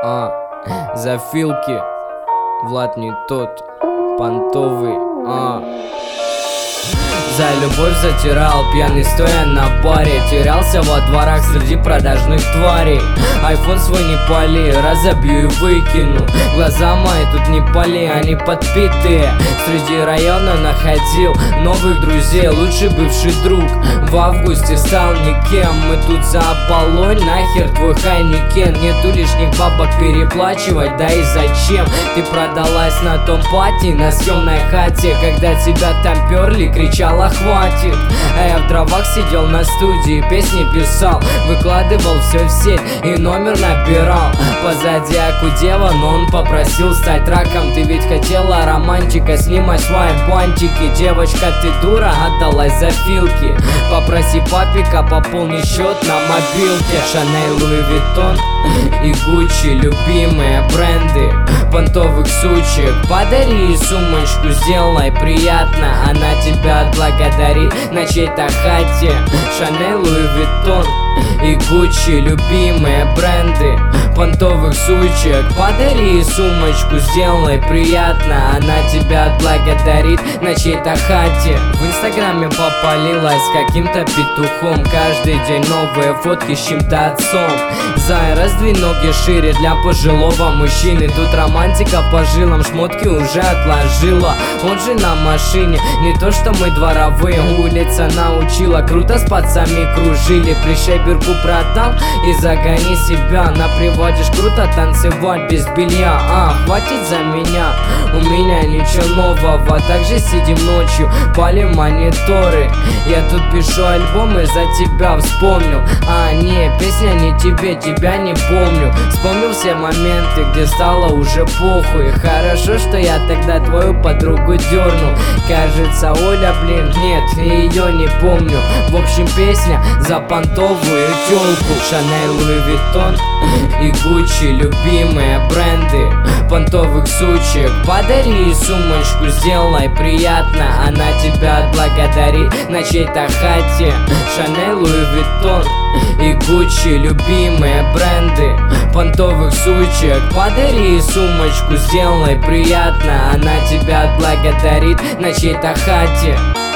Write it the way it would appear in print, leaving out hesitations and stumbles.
Зафилки, Влад не тот, понтовый, За любовь затирал, пьяный стоя на баре. Терялся во дворах среди продажных тварей. Айфон свой не пали, разобью и выкину. Глаза мои тут не пали, они подпитые. Среди района находил новых друзей. Лучший бывший друг в августе стал никем. Мы тут за оболонь, нахер твой хайникен. Нету лишних бабок переплачивать, да и зачем? Ты продалась на том пати, на съемной хате. Когда тебя там перли, кричала хватит. А я в дровах сидел на студии, песни писал, выкладывал все в сеть и номер набирал. Позади акудева, но он попросил стать раком. Ты ведь хотела романтика, снимай свои бантики. Девочка, ты дура, отдалась за филки. Попроси папика пополнить счет на мобилке. Шанель, Луи Виттон и Гуччи, любимые бренды понтовых сучек. Подари сумочку, сделай приятно, она тебя отблагодарит на чьей-то хате. Шанель, Луи Виттон и Гуччи, любимые бренды понтовых сучек. Подари сумочку, сделай приятно, она тебя отблагодарит на чьей-то хате. В инстаграме попалилась каким-то петухом. Каждый день новые фотки с чем-то отцом. Зай, раздвинь ноги шире для пожилого мужчины. Тут романтика по жилам, шмотки уже отложила. Он же на машине, не то что мы дворовые. Улица научила, круто с пацами кружили. Пришей бирку продам и загони себя. Наприводишь круто танцевать без белья. Хватит за меня, у меня ничего нового. Также сидим ночью, палим мониторы. Я тут пишу альбом и за тебя вспомнил. Не, песня не тебе, тебя не помню. Вспомнил все моменты, где стало уже похуй. Хорошо, что я тогда твою подругу дернул. Кажется, Оля, блин, нет, ее не помню. В общем, песня за понтовую тёлку. Шанель, Луи Виттон и Гуччи, любимые бренды понтовых сучек. Подари сумочку, сделай приятно, она тебя отблагодарит на чьей-то хате. Шанель, Луи Виттон и Гуччи, любимые бренды понтовых сучек. Подари сумочку, сделай приятно, она тебя отблагодарит на чьей-то хате.